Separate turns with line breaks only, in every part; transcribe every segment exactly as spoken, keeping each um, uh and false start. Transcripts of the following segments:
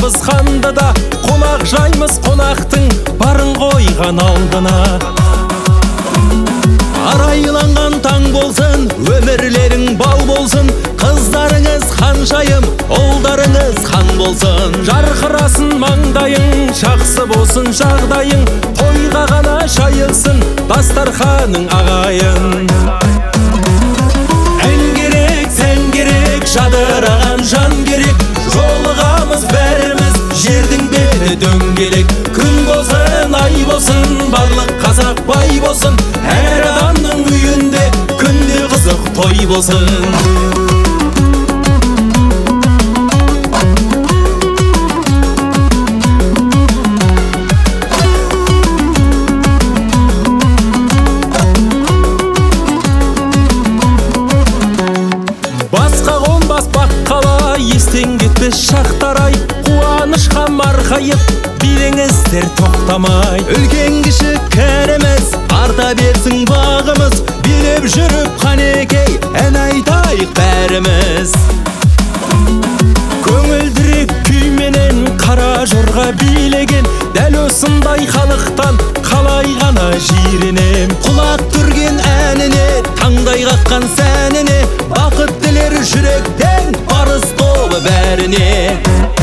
Қоямыз ханды да қонақ жаймыз қонақтың барын қойған алдына. Арайланған таң болсын, өмірлерің бал болсын, қыздарыңыз ханшайым, ұлдарыңыз хан болсын. Жарқырасын маңдайың, жақсы болсын жағдайың, тойға ғана шайылсын дастарханың ағайын. Ән керек, сән керек, жадыраған жан керек, жолығамыз бәріміз жердің беті дөңгелек. Күн болсын, ай болсын, барлық қазақ бай болсын, әр адамның үйінде күнде қызық той болсын. Басқа қонбас баққала, естен кетпес шақтарай, қуанышқа марқайып билеңіздер тоқтамай. Үлкен кіші кәріміз, арта берсін бағымыз, билеп жүріп қанекей ән айтайық бәріміз. Көңілдірек күйменен қара жорға билеген, дәл осындай халықтан қалай ғана жиренем. Құлақ түрген әніне, таңдай қаққан сәніне, бақыт тілер жүректен парыз тобы бәріне.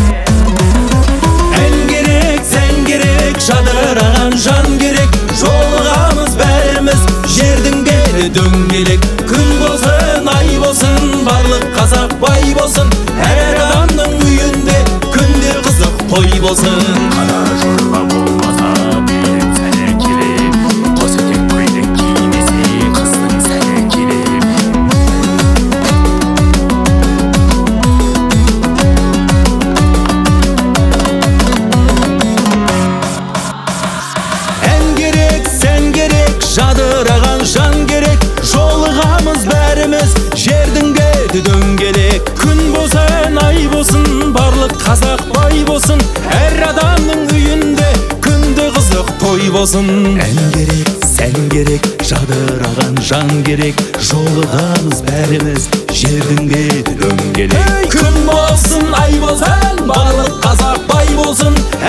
Ән керек, сән керек, жадыраған жан керек, жолығамыз бәріміз жердің беті дөңгелек. Күн болсын, ай болсын, барлық қазақ бай болсын, әр адамның үйінде күнде қызық той болсын.
Қара жорға болмаса бидің сәні керек, қос етек көйлек кимесе қыздың сәні керек.
Ән керек, сән керек, жадыраған жан керек, жолығамыз бәріміз жердің беті дөңгелек. Күн болсын, ай болсын, барлық қазақ бай болсын, әр адамның үйінде күнде қызық той болсын. Ән керек, сән керек, жадыраған жан керек, жолығамыз бәріміз жердің беті дөңгелек. Күн болсын, ай болсын, барлық қазақ бай болсын,